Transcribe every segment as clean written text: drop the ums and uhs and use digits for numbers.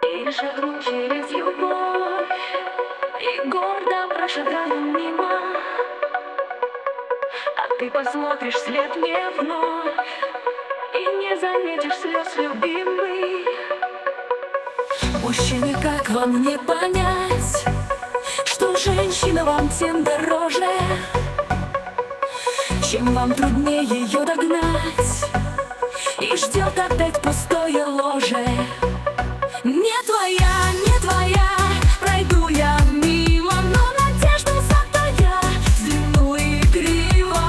И шагну через любовь, и гордо прошагаю мимо. А ты посмотришь вслед мне вновь и не заметишь слез, любимый. Мужчины, как вам не понять, что женщина вам тем дороже, чем вам труднее ее догнать, и ждет опять пустое ложе. Не твоя, не твоя, пройду я мимо, но надежду затая, длину и криво.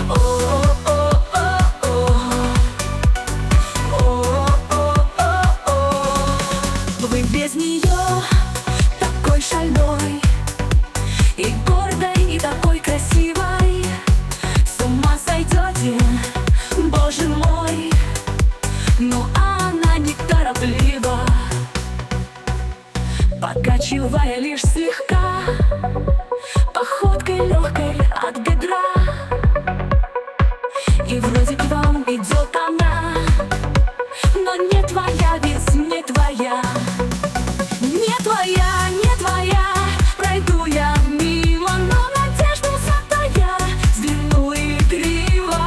Вы без нее такой шальной и гордой, и такой красивой. С ума сойдете, боже мой, но она нетороплива, покачивая лишь слегка, походкой легкой от бедра. И вроде к вам идет она, но не твоя, ведь не твоя. Не твоя, не твоя, пройду я мимо, но надежду затая, длину и криво.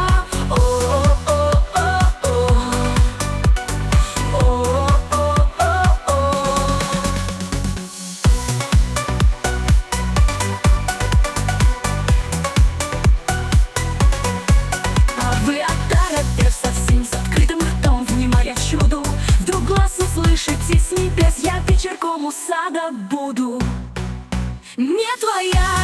А вы оторопев совсем с открытым ртом, внимая чуду, вдруг глаз услышите с небес: я вечерком у сада буду. Не твоя.